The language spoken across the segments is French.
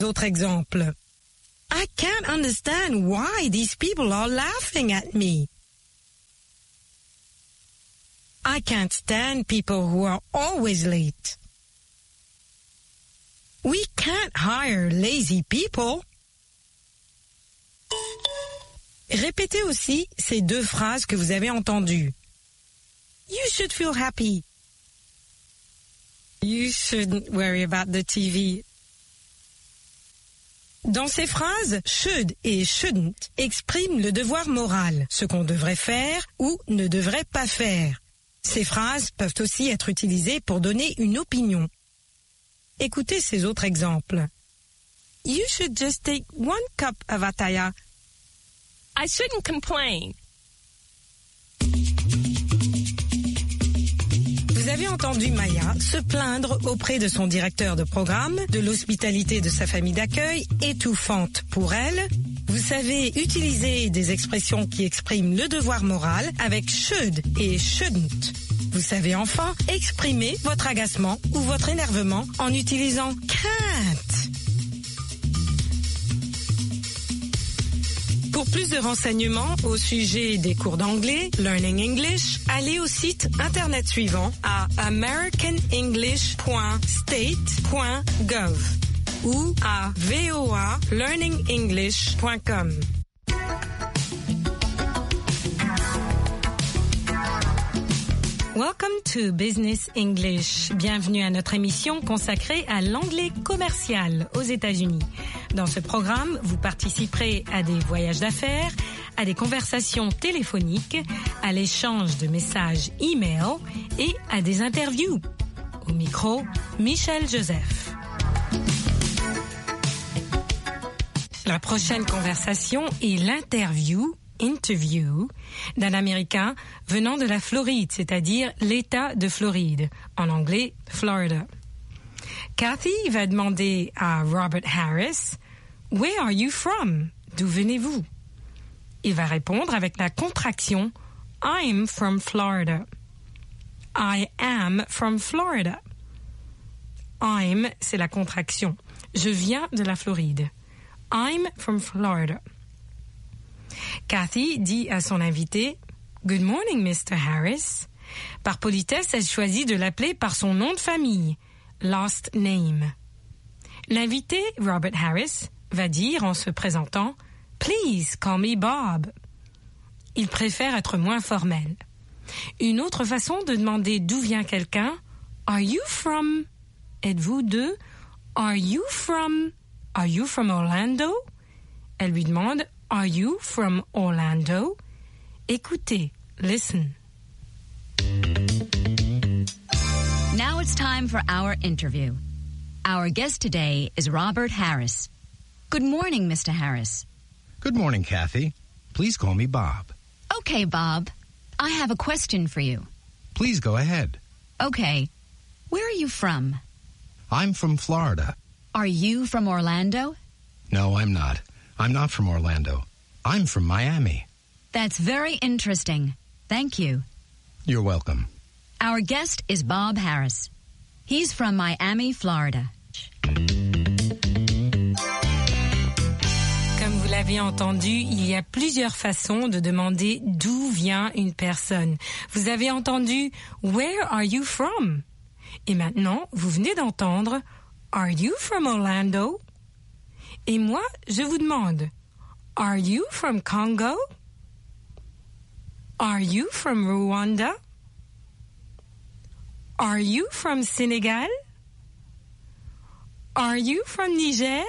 Autre exemple. I can't understand why these people are laughing at me. I can't stand people who are always late. We can't hire lazy people. Répétez aussi ces deux phrases que vous avez entendues. You should feel happy. You shouldn't worry about the TV. Dans ces phrases, should et shouldn't expriment le devoir moral, ce qu'on devrait faire ou ne devrait pas faire. Ces phrases peuvent aussi être utilisées pour donner une opinion. Écoutez ces autres exemples. You should just take 1 cup of ataya. I shouldn't complain. Vous avez entendu Maya se plaindre auprès de son directeur de programme de l'hospitalité de sa famille d'accueil, étouffante pour elle. Vous savez utiliser des expressions qui expriment le devoir moral avec should et shouldn't. Vous savez enfin exprimer votre agacement ou votre énervement en utilisant can't. Pour plus de renseignements au sujet des cours d'anglais, Learning English, allez au site internet suivant à americanenglish.state.gov ou à voalearningenglish.com. Welcome to Business English. Bienvenue à notre émission consacrée à l'anglais commercial aux États-Unis. Dans ce programme, vous participerez à des voyages d'affaires, à des conversations téléphoniques, à l'échange de messages e-mail et à des interviews. Au micro, Michel Joseph. La prochaine conversation est l'interview d'un Américain venant de la Floride, c'est-à-dire l'État de Floride, en anglais Florida. Kathy va demander à Robert Harris « Where are you from ?» D'où venez-vous? Il va répondre avec la contraction « I'm from Florida ». I am from Florida. I'm, c'est la contraction. Je viens de la Floride. I'm from Florida. Kathy dit à son invité « Good morning, Mr. Harris ». Par politesse, elle choisit de l'appeler par son nom de famille, last name. L'invité, Robert Harris, va dire en se présentant « Please call me Bob ». Il préfère être moins formel. Une autre façon de demander d'où vient quelqu'un « Are you from » Êtes-vous de « Are you from Orlando » Elle lui demande « Are you from Orlando ?» Écoutez, listen. Now it's time for our interview. Our guest today is Robert Harris. Good morning, Mr. Harris. Good morning, Kathy. Please call me Bob. Okay, Bob. I have a question for you. Please go ahead. Okay. Where are you from? I'm from Florida. Are you from Orlando? No, I'm not. I'm not from Orlando. I'm from Miami. That's very interesting. Thank you. You're welcome. Our guest is Bob Harris. He's from Miami, Florida. Comme vous l'avez entendu, il y a plusieurs façons de demander d'où vient une personne. Vous avez entendu « Where are you from ?» Et maintenant, vous venez d'entendre « Are you from Orlando ?» Et moi, je vous demande « Are you from Congo? Are you from Rwanda? Are you from Senegal? Are you from Niger?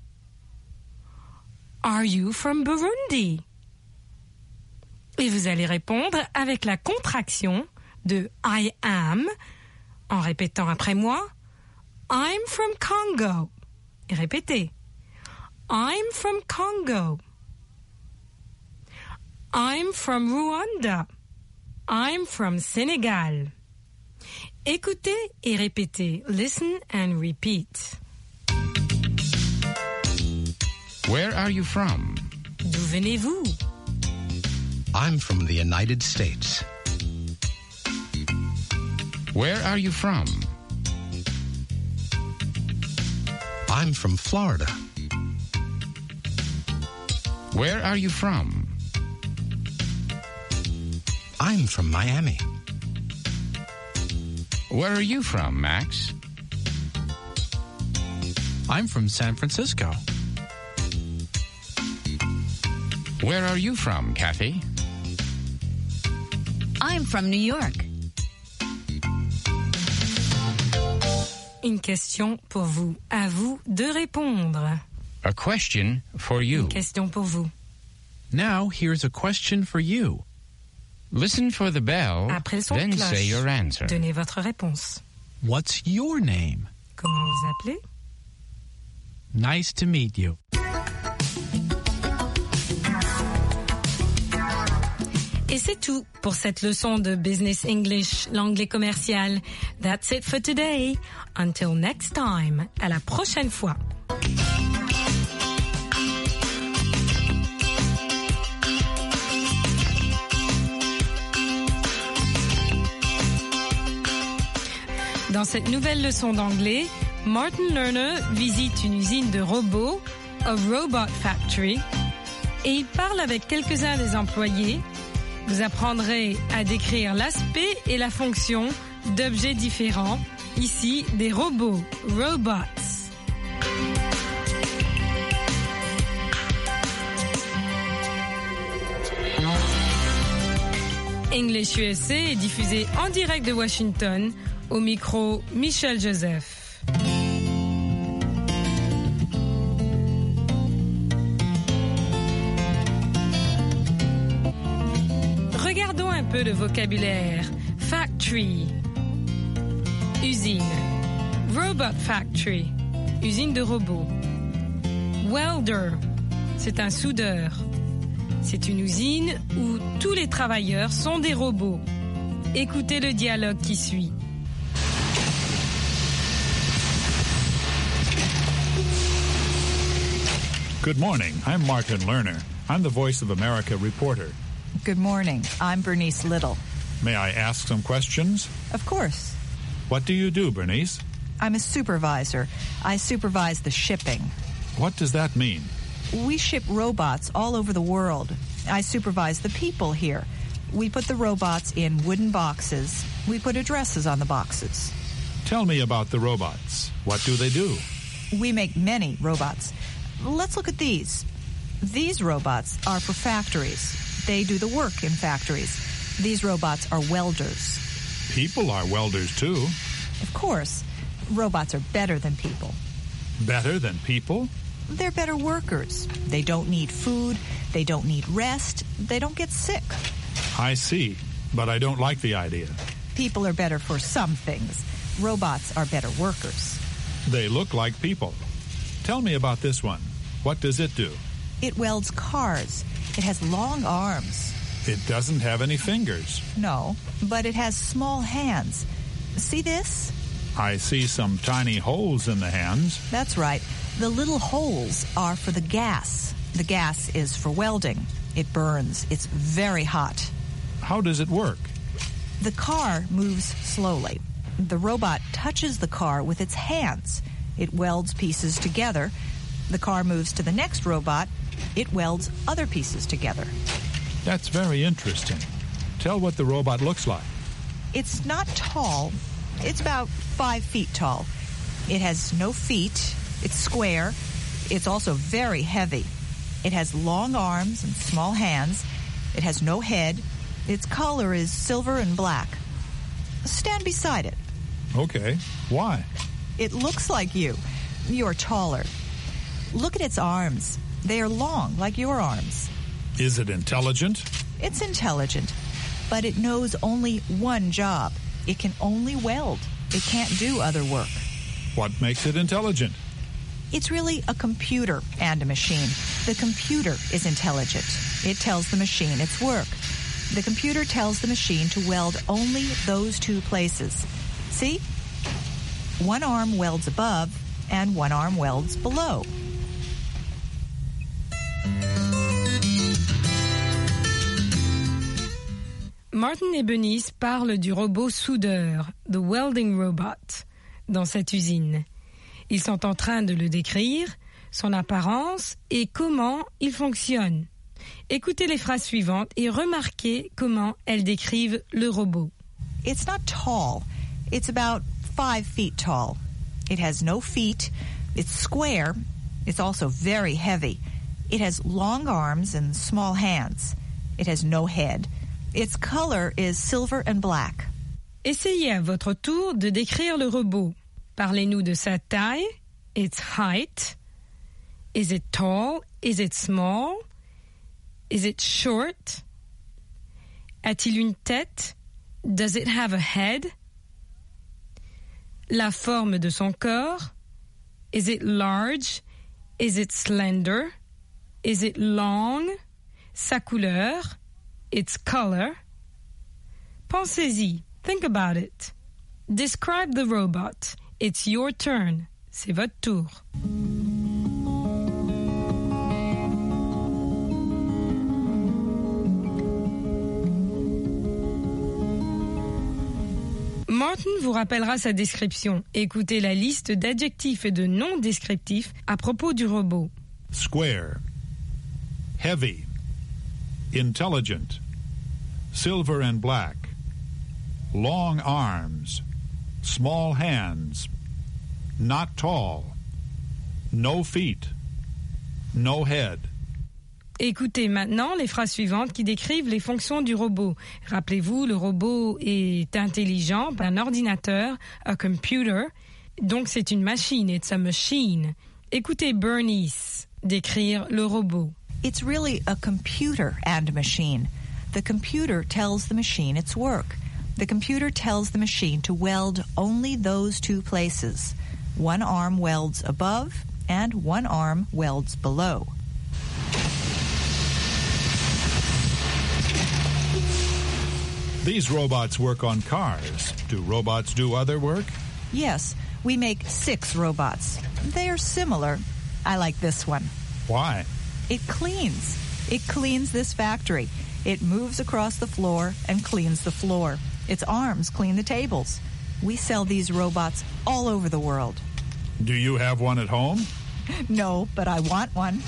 Are you from Burundi? » Et vous allez répondre avec la contraction de I am, en répétant après moi I'm from Congo. Et répétez I'm from Congo. I'm from Rwanda. I'm from Senegal. Écoutez et répétez. Listen and repeat. Where are you from? D'où venez-vous? I'm from the United States. Where are you from? I'm from Florida. Where are you from? I'm from Miami. Where are you from, Max? I'm from San Francisco. Where are you from, Kathy? I'm from New York. Une question pour vous. À vous de répondre. A question for you. Une question pour vous. Now, here's a question for you. Listen for the bell, Après le son de then cloche, say your answer. donnez votre réponse. What's your name? Comment vous appelez? Nice to meet you. Et c'est tout pour cette leçon de Business English, l'anglais commercial. That's it for today. Until next time. À la prochaine fois. Dans cette nouvelle leçon d'anglais, Martin Lerner visite une usine de robots, a robot factory, et il parle avec quelques-uns des employés. Vous apprendrez à décrire l'aspect et la fonction d'objets différents, ici des robots, robots. English USA est diffusé en direct de Washington, au micro Michel Joseph. Regardons un peu le vocabulaire. Factory, usine. Robot factory, usine de robots. Welder, c'est un soudeur. C'est une usine où tous les travailleurs sont des robots. Écoutez le dialogue qui suit. Good morning. I'm Martin Lerner. I'm the Voice of America reporter. Good morning. I'm Bernice Little. May I ask some questions? Of course. What do you do, Bernice? I'm a supervisor. I supervise the shipping. What does that mean? We ship robots all over the world. I supervise the people here. We put the robots in wooden boxes. We put addresses on the boxes. Tell me about the robots. What do they do? We make many robots. Let's look at these. These robots are for factories. They do the work in factories. These robots are welders. People are welders, too. Of course, robots are better than people. Better than people? They're better workers. They don't need food. They don't need rest. They don't get sick. I see, but I don't like the idea. People are better for some things. Robots are better workers. They look like people. Tell me about this one. What does it do? It welds cars. It has long arms. It doesn't have any fingers. No, but it has small hands. See this? I see some tiny holes in the hands. That's right. The little holes are for the gas. The gas is for welding. It burns. It's very hot. How does it work? The car moves slowly. The robot touches the car with its hands. It welds pieces together. The car moves to the next robot. It welds other pieces together. That's very interesting. Tell what the robot looks like. It's not tall. It's about 5 feet tall. It has no feet. It's square. It's also very heavy. It has long arms and small hands. It has no head. Its color is silver and black. Stand beside it. Okay. Why? It looks like you. You're taller. Look at its arms. They are long, like your arms. Is it intelligent? It's intelligent, but it knows only one job. It can only weld. It can't do other work. What makes it intelligent? It's really a computer and a machine. The computer is intelligent. It tells the machine its work. The computer tells the machine to weld only those 2 places. See? One arm welds above, and one arm welds below. Martin et Bernice parlent du robot soudeur, the welding robot, dans cette usine. Ils sont en train de le décrire, son apparence et comment il fonctionne. Écoutez les phrases suivantes et remarquez comment elles décrivent le robot. It's not tall. It's about 5 feet tall. It has no feet. It's square. It's also very heavy. It has long arms and small hands. It has no head. Its color is silver and black. Essayez à votre tour de décrire le robot. Parlez-nous de sa taille, its height. Is it tall? Is it small? Is it short? A-t-il une tête? Does it have a head? La forme de son corps? Is it large? Is it slender? Is it long? Sa couleur? Its color? Pensez-y. Think about it. Describe the robot. It's your turn. C'est votre tour. Martin vous rappellera sa description. Écoutez la liste d'adjectifs et de noms descriptifs à propos du robot. Square, heavy, intelligent, silver and black, long arms, small hands, not tall, no feet, no head. Écoutez maintenant les phrases suivantes qui décrivent les fonctions du robot. Rappelez-vous, le robot est intelligent, un ordinateur, a computer, donc c'est une machine, it's a machine. Écoutez Bernice décrire le robot. It's really a computer and machine. The computer tells the machine its work. The computer tells the machine to weld only those 2 places. One arm welds above and one arm welds below. These robots work on cars. Do robots do other work? Yes, we make 6 robots. They are similar. I like this one. Why? It cleans. It cleans this factory. It moves across the floor and cleans the floor. Its arms clean the tables. We sell these robots all over the world. Do you have one at home? No, but I want one.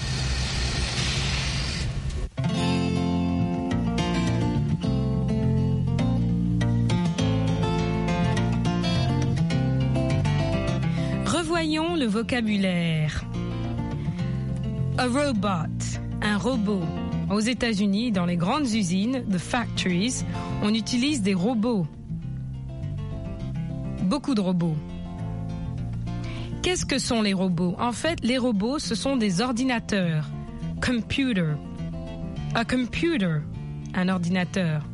Revoyons le vocabulaire. A robot, un robot. Aux États-Unis, dans les grandes usines, the factories, on utilise des robots. Beaucoup de robots. Qu'est-ce que sont les robots? En fait, les robots, ce sont des ordinateurs. Computer. A computer, un ordinateur.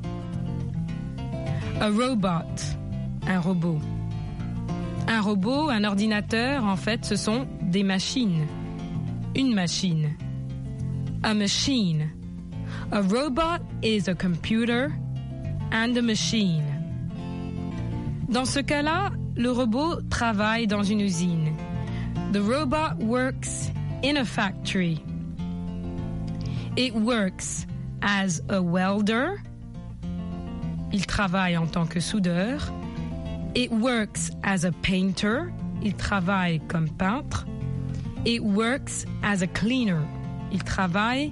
A robot, un robot. Un robot, un ordinateur, en fait, ce sont des machines. Une machine. A machine. A robot is a computer and a machine. Dans ce cas-là, le robot travaille dans une usine. The robot works in a factory. It works as a welder. Il travaille en tant que soudeur. It works as a painter. Il travaille comme peintre. It works as a cleaner. Il travaille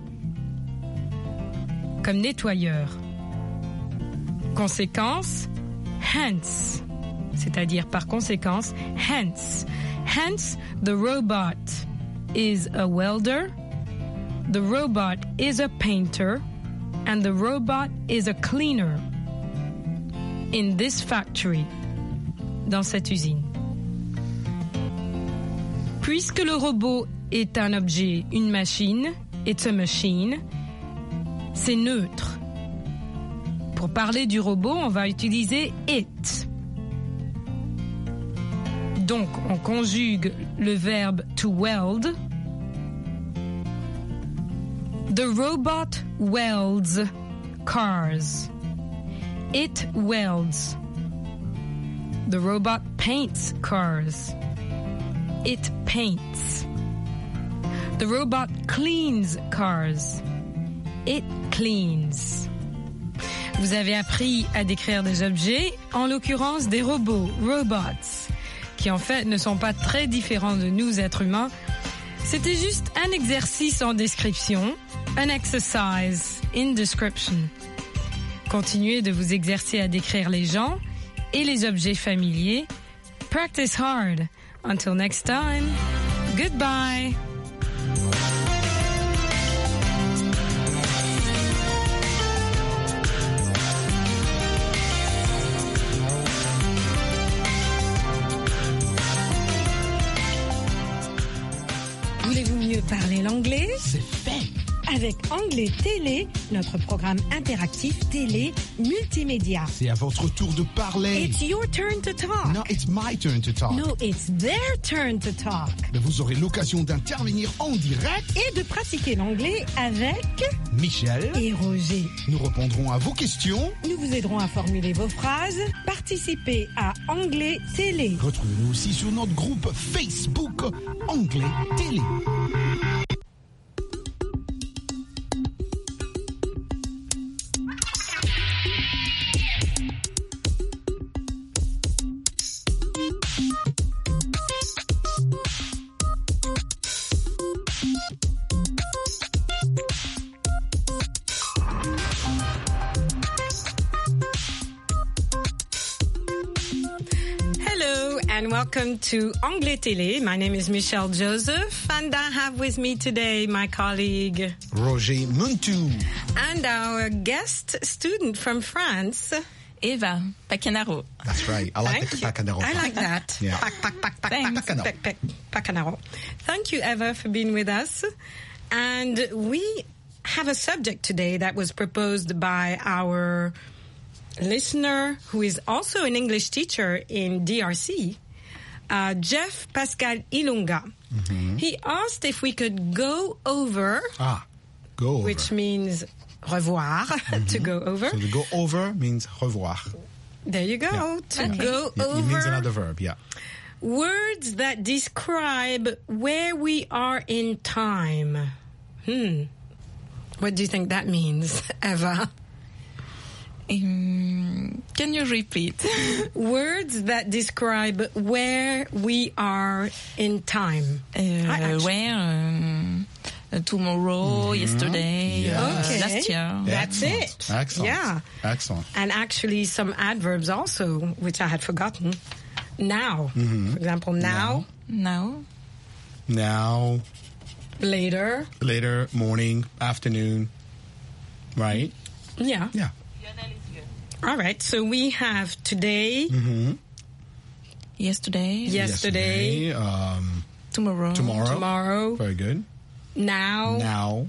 comme nettoyeur. Conséquence, hence, c'est-à-dire par conséquence, hence. Hence, the robot is a welder, the robot is a painter, and the robot is a cleaner in this factory, dans cette usine. Puisque le robot est un objet, une machine, it's a machine, c'est neutre. Pour parler du robot, on va utiliser it. Donc, on conjugue le verbe to weld. The robot welds cars. It welds. The robot paints cars. It paints. The robot cleans cars. It cleans. Vous avez appris à décrire des objets, en l'occurrence des robots, robots, qui qui en fait ne sont pas très différents de nous êtres humains. C'était juste un exercice en description, an exercise in description. Continuez de vous exercer à décrire les gens et les objets familiers. Practice hard. Until next time, goodbye. Voulez-vous mieux parler l'anglais? C'est fait. Avec Anglais Télé, notre programme interactif télé multimédia. C'est à votre tour de parler. It's your turn to talk. No, it's my turn to talk. No, it's their turn to talk. Mais vous aurez l'occasion d'intervenir en direct. Et de pratiquer l'anglais avec Michel et Roger. Nous répondrons à vos questions. Nous vous aiderons à formuler vos phrases. Participez à Anglais Télé. Retrouvez-nous aussi sur notre groupe Facebook Anglais Télé. And welcome to Anglais Télé. My name is Michelle Joseph, and I have with me today my colleague Roger Muntu. And our guest student from France, Eva Pacanaro. That's right. I like the Pacanaro. I like that. Yeah. Pacanaro. Thank you, Eva, for being with us. And we have a subject today that was proposed by our listener, who is also an English teacher in DRC, Jeff Pascal Ilunga. Mm-hmm. He asked if we could go over. Go over. Which means revoir, to go over. So to go over means revoir. There you go. Yeah. To go over. It means another verb, yeah. Words that describe where we are in time. What do you think that means, Eva? Can you repeat? Words that describe where we are in time. Where? Tomorrow, yesterday, last year. That's it. Excellent. Yeah. Excellent. And actually some adverbs also, which I had forgotten. Now. For example, now. Now. Later. Later, morning, afternoon. Right? Yeah. Yeah. All right. So we have today. Yesterday. Tomorrow. Very good. Now.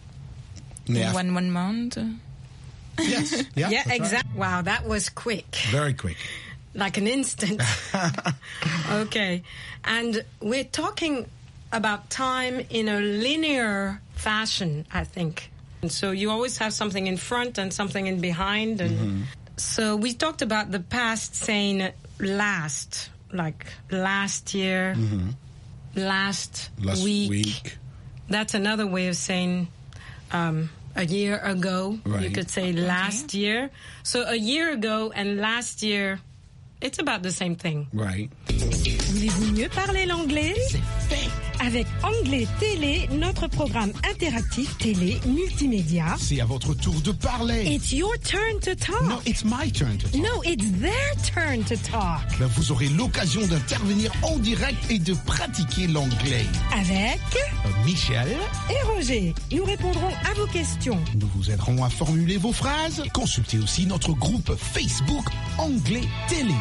1 month. Yes. Yeah, exactly. Right. Wow, that was quick. Very quick. Like an instant. Okay. And we're talking about time in a linear fashion, I think. And so you always have something in front and something in behind. And so we talked about the past saying last, like last year, last week. That's another way of saying a year ago. Right. You could say last year. So a year ago and last year, it's about the same thing. Right. Voulez-vous mieux parler l'anglais? C'est fait. Avec Anglais Télé, notre programme interactif télé multimédia. C'est à votre tour de parler. It's your turn to talk. No, it's my turn to talk. No, it's their turn to talk. Ben, vous aurez l'occasion d'intervenir en direct et de pratiquer l'anglais. Avec Michel et Roger. Nous répondrons à vos questions. Nous vous aiderons à formuler vos phrases. Consultez aussi notre groupe Facebook Anglais Télé.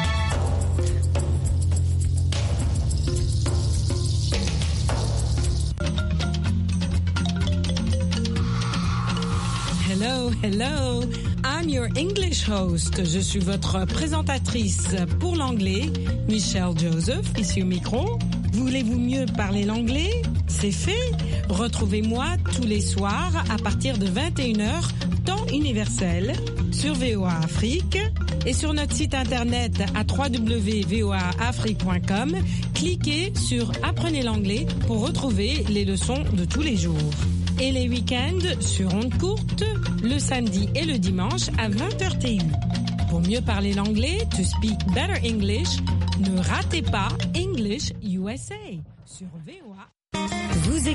Hello, I'm your English host. Je suis votre présentatrice pour l'anglais, Michelle Joseph, ici au micro. Voulez-vous mieux parler l'anglais? C'est fait. Retrouvez-moi tous les soirs à partir de 21h, temps universel, sur VOA Afrique et sur notre site internet à www.voaafrique.com. Cliquez sur Apprenez l'anglais pour retrouver les leçons de tous les jours. Et les week-ends sur ondes courtes, le samedi et le dimanche à 20h TU. Pour mieux parler l'anglais, to speak better English, Ne ratez pas English USA sur VOA. Vous